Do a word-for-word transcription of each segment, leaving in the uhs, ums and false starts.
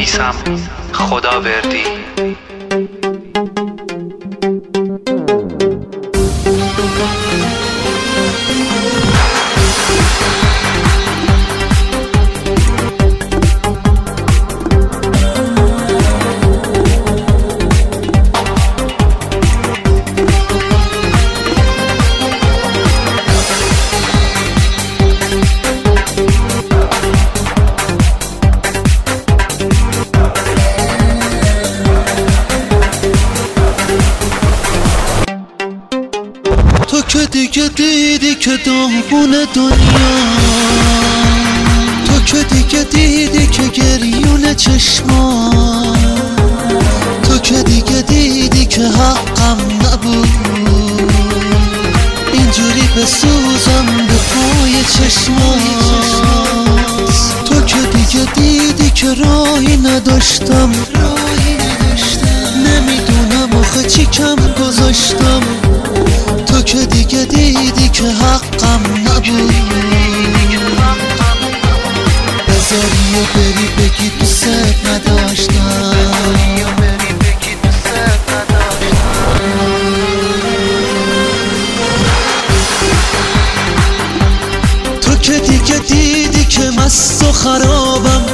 میسم خداوردی. تو که دیگه دیدی که داغون دنیا، تو که دیگه دیدی که گریون چشما، تو که دیگه دیدی که حقم نبود اینجوری بسوزم به پای چشما، تو که دیگه دیدی که راهی نداشتم، نمیدونم آخه چی کم گذاشتم، تو که دیگه دیدی که حقم نبود بذاری و بری بگی دوست نداشتم. تو که دیگه دیدی که مست و خرابم،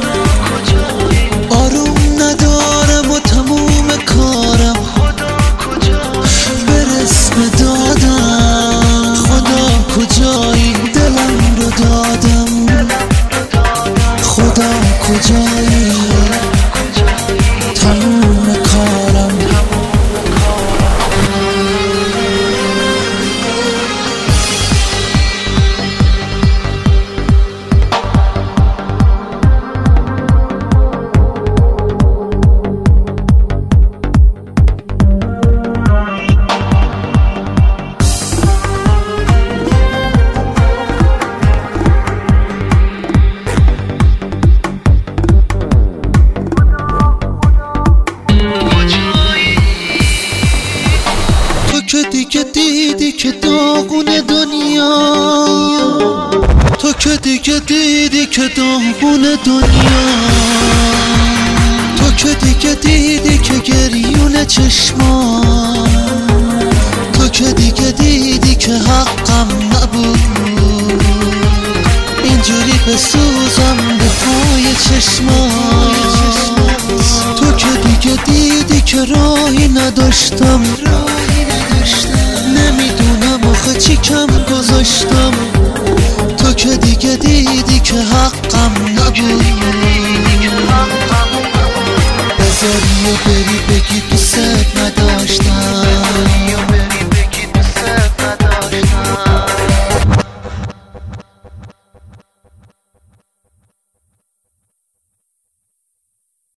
آروم ندارم و تموم کارم برسم دادم، خدا کجایی دلم رو دادم، خدا کجایی تموم کارم. تو که دیگه دیدی که داغون دنیا، تو که دیگه دیدی که داغون دنیا، تو که دیگه دیدی که گریون چشما، تو که دیگه دیدی که حقم نبود اینجوری بسوزم به پای چشما، تو که دیگه دیدی که راهی نداشتم، نمیدونم آخه چی کم گذاشتم، تو که دیگه دیدی که حقم نبود بذاری و بری بگی دوست نداشتم.